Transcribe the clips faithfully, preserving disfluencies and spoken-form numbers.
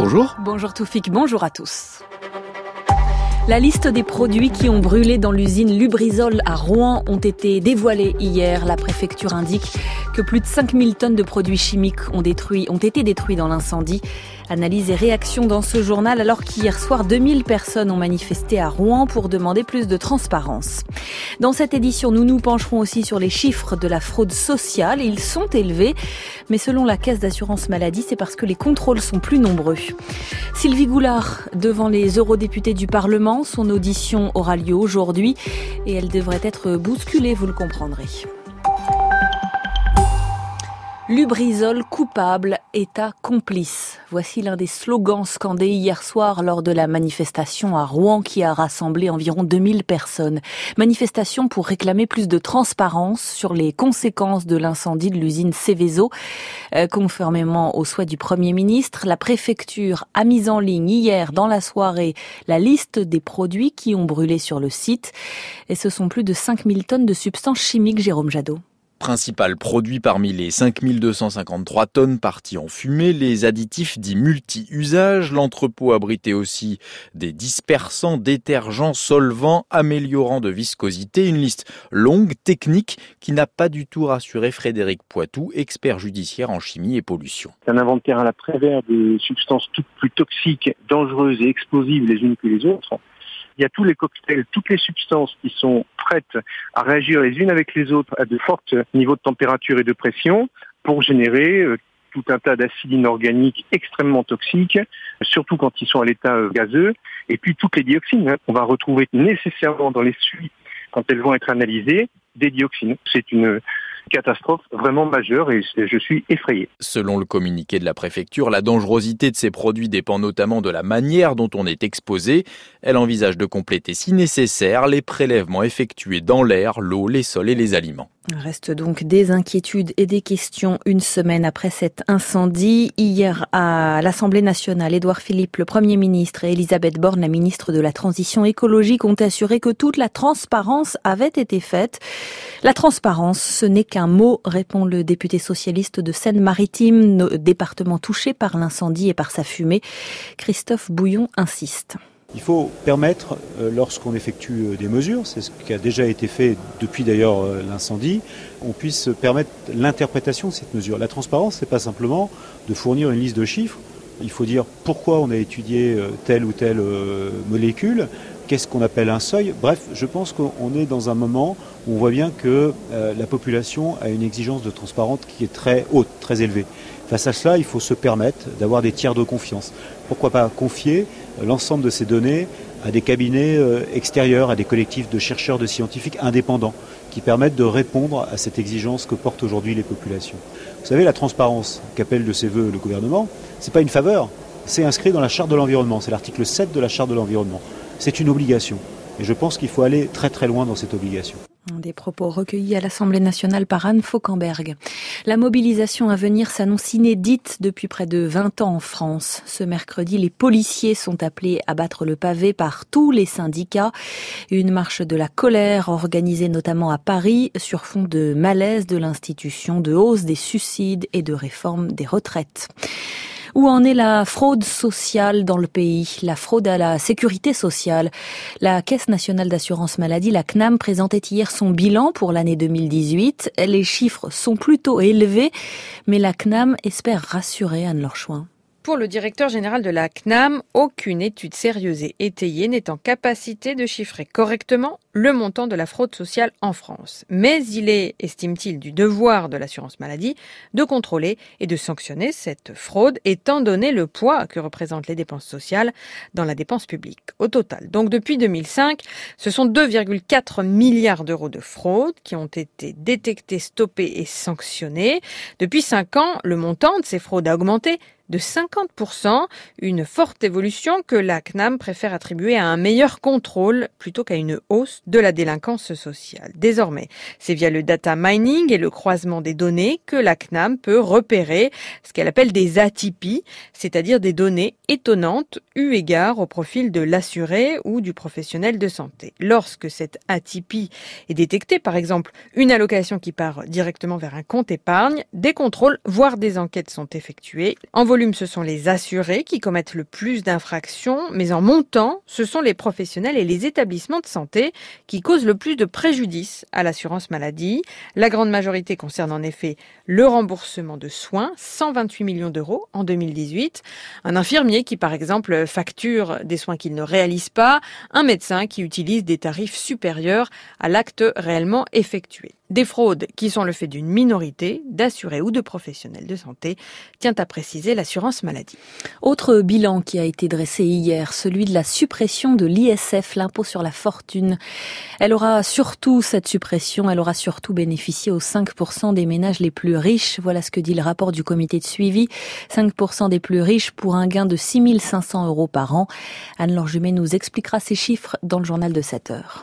bonjour. Bonjour Toufik, bonjour à tous. La liste des produits qui ont brûlé dans l'usine Lubrizol à Rouen ont été dévoilés hier. La préfecture indique que plus de cinq mille tonnes de produits chimiques ont, détruit, ont été détruits dans l'incendie. Analyse et réaction dans ce journal alors qu'hier soir deux mille personnes ont manifesté à Rouen pour demander plus de transparence. Dans cette édition, nous nous pencherons aussi sur les chiffres de la fraude sociale. Ils sont élevés, mais selon la Caisse d'assurance maladie, c'est parce que les contrôles sont plus nombreux. Sylvie Goulard, devant les eurodéputés du Parlement, son audition aura lieu aujourd'hui et elle devrait être bousculée, vous le comprendrez. Lubrizol coupable, État complice. Voici l'un des slogans scandés hier soir lors de la manifestation à Rouen qui a rassemblé environ deux mille personnes. Manifestation pour réclamer plus de transparence sur les conséquences de l'incendie de l'usine Seveso. Euh, conformément au souhait du Premier ministre, la préfecture a mis en ligne hier dans la soirée la liste des produits qui ont brûlé sur le site. Et ce sont plus de cinq mille tonnes de substances chimiques, Jérôme Jadot. Principal produit parmi les cinq mille deux cent cinquante-trois tonnes parties en fumée, les additifs dits multi-usages. L'entrepôt abritait aussi des dispersants, détergents, solvants, améliorants de viscosité. Une liste longue, technique, qui n'a pas du tout rassuré Frédéric Poitou, expert judiciaire en chimie et pollution. C'est un inventaire à la Prévert des substances toutes plus toxiques, dangereuses et explosives les unes que les autres. Il y a tous les cocktails, toutes les substances qui sont prêtes à réagir les unes avec les autres à de forts niveaux de température et de pression pour générer euh, tout un tas d'acides inorganiques extrêmement toxiques, surtout quand ils sont à l'état euh, gazeux. Et puis toutes les dioxines, hein, qu'on va retrouver nécessairement dans les suies quand elles vont être analysées, des dioxines. C'est une catastrophe vraiment majeure et je suis effrayé. Selon le communiqué de la préfecture, la dangerosité de ces produits dépend notamment de la manière dont on est exposé. Elle envisage de compléter si nécessaire les prélèvements effectués dans l'air, l'eau, les sols et les aliments. Il reste donc des inquiétudes et des questions une semaine après cet incendie. Hier à l'Assemblée nationale, Édouard Philippe, le Premier ministre, et Elisabeth Borne, la ministre de la Transition écologique, ont assuré que toute la transparence avait été faite. La transparence, ce n'est qu'un mot, répond le député socialiste de Seine-Maritime, département touché par l'incendie et par sa fumée. Christophe Bouillon insiste. Il faut permettre, lorsqu'on effectue des mesures, c'est ce qui a déjà été fait depuis d'ailleurs l'incendie, on puisse permettre l'interprétation de cette mesure. La transparence, c'est pas simplement de fournir une liste de chiffres. Il faut dire pourquoi on a étudié telle ou telle molécule, qu'est-ce qu'on appelle un seuil. Bref, je pense qu'on est dans un moment où on voit bien que la population a une exigence de transparence qui est très haute, très élevée. Face à cela, il faut se permettre d'avoir des tiers de confiance. Pourquoi pas confier l'ensemble de ces données à des cabinets extérieurs, à des collectifs de chercheurs, de scientifiques indépendants qui permettent de répondre à cette exigence que portent aujourd'hui les populations. Vous savez, la transparence qu'appelle de ses voeux le gouvernement, c'est pas une faveur, c'est inscrit dans la Charte de l'environnement, c'est l'article sept de la Charte de l'environnement. C'est une obligation. Et je pense qu'il faut aller très très loin dans cette obligation. Des propos recueillis à l'Assemblée nationale par Anne Fauquemberg. La mobilisation à venir s'annonce inédite depuis près de vingt ans en France. Ce mercredi, les policiers sont appelés à battre le pavé par tous les syndicats. Une marche de la colère organisée notamment à Paris sur fond de malaise de l'institution, de hausse des suicides et de réforme des retraites. Où en est la fraude sociale dans le pays, la fraude à la sécurité sociale? La Caisse nationale d'assurance maladie, la C N A M, présentait hier son bilan pour l'année deux mille dix-huit. Les chiffres sont plutôt élevés, mais la C N A M espère rassurer Anne Lorchouin. Pour le directeur général de la C N A M, aucune étude sérieuse et étayée n'est en capacité de chiffrer correctement le montant de la fraude sociale en France. Mais il est, estime-t-il, du devoir de l'assurance maladie de contrôler et de sanctionner cette fraude, étant donné le poids que représentent les dépenses sociales dans la dépense publique. Au total, donc depuis deux mille cinq, ce sont deux virgule quatre milliards d'euros de fraude qui ont été détectés, stoppés et sanctionnés. Depuis cinq ans, le montant de ces fraudes a augmenté de cinquante pour cent, une forte évolution que la C N A M préfère attribuer à un meilleur contrôle plutôt qu'à une hausse de la délinquance sociale. Désormais, c'est via le data mining et le croisement des données que la C N A M peut repérer ce qu'elle appelle des atypies, c'est-à-dire des données étonnantes eu égard au profil de l'assuré ou du professionnel de santé. Lorsque cette atypie est détectée, par exemple une allocation qui part directement vers un compte épargne, des contrôles, voire des enquêtes sont effectuées. En volume, ce sont les assurés qui commettent le plus d'infractions, mais en montant, ce sont les professionnels et les établissements de santé qui causent le plus de préjudice à l'assurance maladie. La grande majorité concerne en effet le remboursement de soins, cent vingt-huit millions d'euros en deux mille dix-huit. Un infirmier qui, par exemple, facture des soins qu'il ne réalise pas, un médecin qui utilise des tarifs supérieurs à l'acte réellement effectué. Des fraudes qui sont le fait d'une minorité d'assurés ou de professionnels de santé, tient à préciser l'assurance maladie. Autre bilan qui a été dressé hier, celui de la suppression de l'I S F, l'impôt sur la fortune. Elle aura surtout, cette suppression, elle aura surtout bénéficié aux cinq pour cent des ménages les plus riches. Voilà ce que dit le rapport du comité de suivi. cinq pour cent des plus riches pour un gain de six mille cinq cents euros par an. Anne-Laure Jumet nous expliquera ces chiffres dans le journal de sept heures.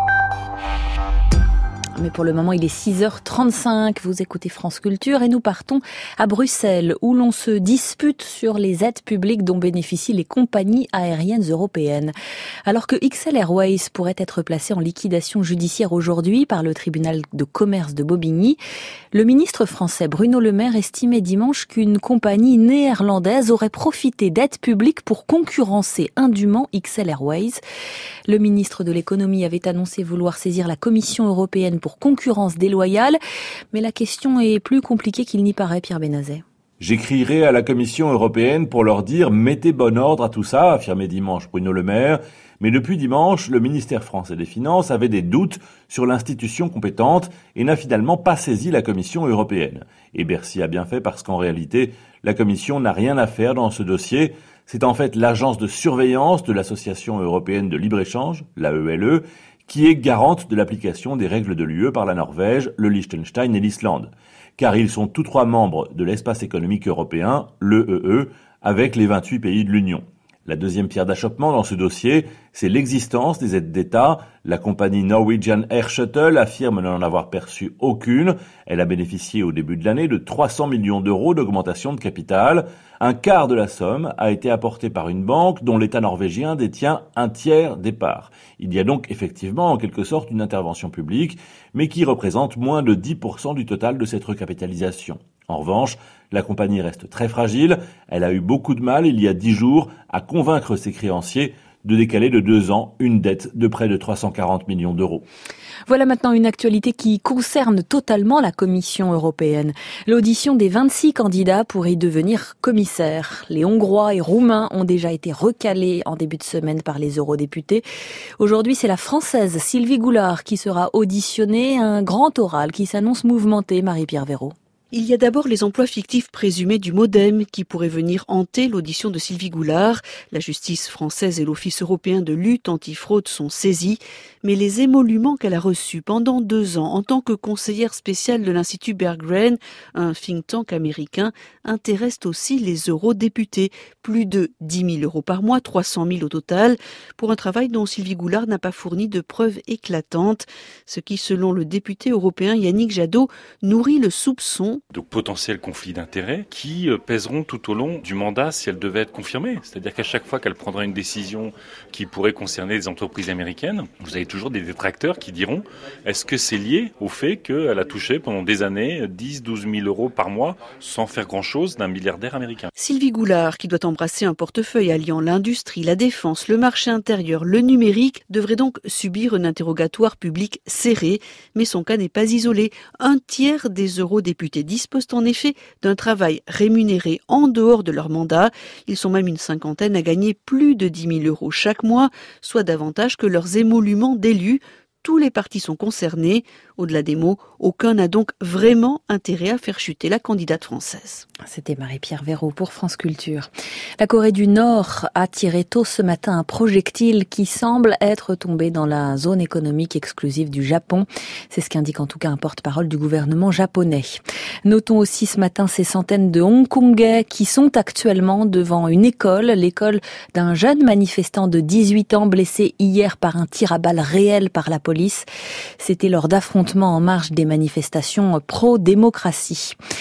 Mais pour le moment, il est six heures trente-cinq. Vous écoutez France Culture et nous partons à Bruxelles où l'on se dispute sur les aides publiques dont bénéficient les compagnies aériennes européennes. Alors que X L Airways pourrait être placé en liquidation judiciaire aujourd'hui par le tribunal de commerce de Bobigny, le ministre français Bruno Le Maire estimait dimanche qu'une compagnie néerlandaise aurait profité d'aides publiques pour concurrencer indûment X L Airways. Le ministre de l'économie avait annoncé vouloir saisir la Commission européenne pour concurrence déloyale, mais la question est plus compliquée qu'il n'y paraît, Pierre Benazet. J'écrirai à la Commission européenne pour leur dire « mettez bon ordre à tout ça », affirmait dimanche Bruno Le Maire. Mais depuis dimanche, le ministère français des Finances avait des doutes sur l'institution compétente et n'a finalement pas saisi la Commission européenne. Et Bercy a bien fait parce qu'en réalité, la Commission n'a rien à faire dans ce dossier. C'est en fait l'agence de surveillance de l'Association européenne de libre-échange, l'A E L E, qui est garante de l'application des règles de l'U E par la Norvège, le Liechtenstein et l'Islande. Car ils sont tous trois membres de l'espace économique européen, l'E E E, avec les vingt-huit pays de l'Union. La deuxième pierre d'achoppement dans ce dossier, c'est l'existence des aides d'État. La compagnie Norwegian Air Shuttle affirme n'en avoir perçu aucune. Elle a bénéficié au début de l'année de trois cents millions d'euros d'augmentation de capital. Un quart de la somme a été apporté par une banque dont l'État norvégien détient un tiers des parts. Il y a donc effectivement en quelque sorte une intervention publique, mais qui représente moins de dix pour cent du total de cette recapitalisation. En revanche, la compagnie reste très fragile. Elle a eu beaucoup de mal, il y a dix jours, à convaincre ses créanciers de décaler de deux ans une dette de près de trois cent quarante millions d'euros. Voilà maintenant une actualité qui concerne totalement la Commission européenne. L'audition des vingt-six candidats pour y devenir commissaires. Les Hongrois et Roumains ont déjà été recalés en début de semaine par les eurodéputés. Aujourd'hui, c'est la Française Sylvie Goulard qui sera auditionnée. Un grand oral qui s'annonce mouvementé, Marie-Pierre Véraud. Il y a d'abord les emplois fictifs présumés du MoDem qui pourraient venir hanter l'audition de Sylvie Goulard. La justice française et l'Office européen de lutte antifraude sont saisis, mais les émoluments qu'elle a reçus pendant deux ans en tant que conseillère spéciale de l'Institut Berggruen, un think tank américain, intéressent aussi les eurodéputés. Plus de dix mille euros par mois, trois cent mille au total, pour un travail dont Sylvie Goulard n'a pas fourni de preuves éclatantes, ce qui, selon le député européen Yannick Jadot, nourrit le soupçon de potentiels conflits d'intérêts qui pèseront tout au long du mandat si elle devait être confirmée. C'est-à-dire qu'à chaque fois qu'elle prendra une décision qui pourrait concerner les entreprises américaines, vous avez toujours des détracteurs qui diront est-ce que c'est lié au fait qu'elle a touché pendant des années dix à douze mille euros par mois sans faire grand-chose d'un milliardaire américain. Sylvie Goulard, qui doit embrasser un portefeuille alliant l'industrie, la défense, le marché intérieur, le numérique, devrait donc subir un interrogatoire public serré. Mais son cas n'est pas isolé. Un tiers des eurodéputés disposent en effet d'un travail rémunéré en dehors de leur mandat. Ils sont même une cinquantaine à gagner plus de dix mille euros chaque mois, soit davantage que leurs émoluments d'élus. Tous les partis sont concernés. Au-delà des mots, aucun n'a donc vraiment intérêt à faire chuter la candidate française. C'était Marie-Pierre Véraud pour France Culture. La Corée du Nord a tiré tôt ce matin un projectile qui semble être tombé dans la zone économique exclusive du Japon. C'est ce qu'indique en tout cas un porte-parole du gouvernement japonais. Notons aussi ce matin ces centaines de Hongkongais qui sont actuellement devant une école, l'école d'un jeune manifestant de dix-huit ans blessé hier par un tir à balles réel par la police. C'était lors d'affrontements en marge des manifestations pro-démocratie.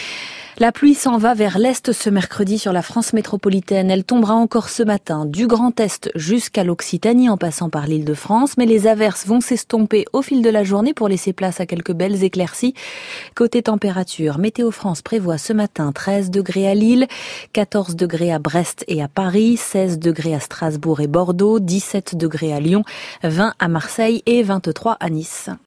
La pluie s'en va vers l'est ce mercredi sur la France métropolitaine. Elle tombera encore ce matin du Grand Est jusqu'à l'Occitanie en passant par l'Île-de-France. Mais les averses vont s'estomper au fil de la journée pour laisser place à quelques belles éclaircies. Côté température, Météo France prévoit ce matin treize degrés à Lille, quatorze degrés à Brest et à Paris, seize degrés à Strasbourg et Bordeaux, dix-sept degrés à Lyon, vingt à Marseille et vingt-trois à Nice.